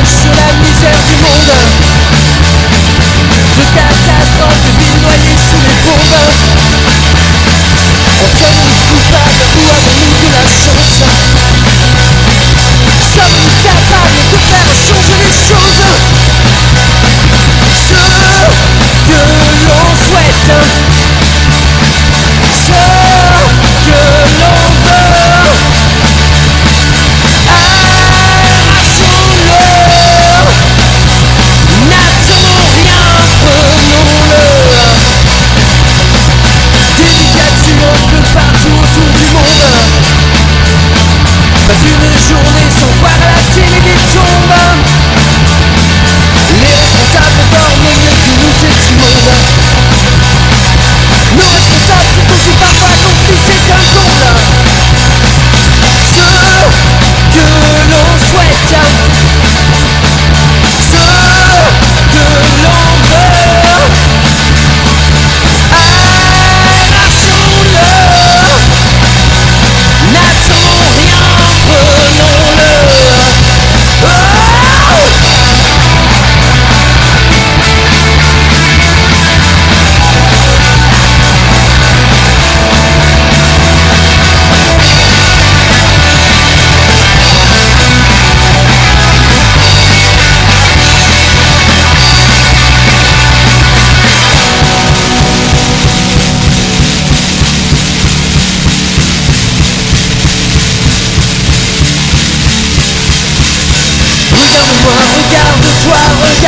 sur la misère du monde, de catastrophes, de villes noyées sous les bombes. En sommes-nous coupables ou avons-nous de la chance? Sommes-nous capables de faire changer les choses? Ce que l'on souhaite, ce que l'on veut, arrachons-le, n'attendons rien, prenons-le. Des dictatures un peu partout autour du monde, pas une journée sans voir la télé qui tombe. Les responsables dorment mieux que nous, c'est immonde. Nos responsables sont aussi parfois complices qu'un monde. Ce que l'on souhaite, ce que l'on veut, arrachons-le, n'attendons rien, prenons-le. Regarde-moi, regarde-toi,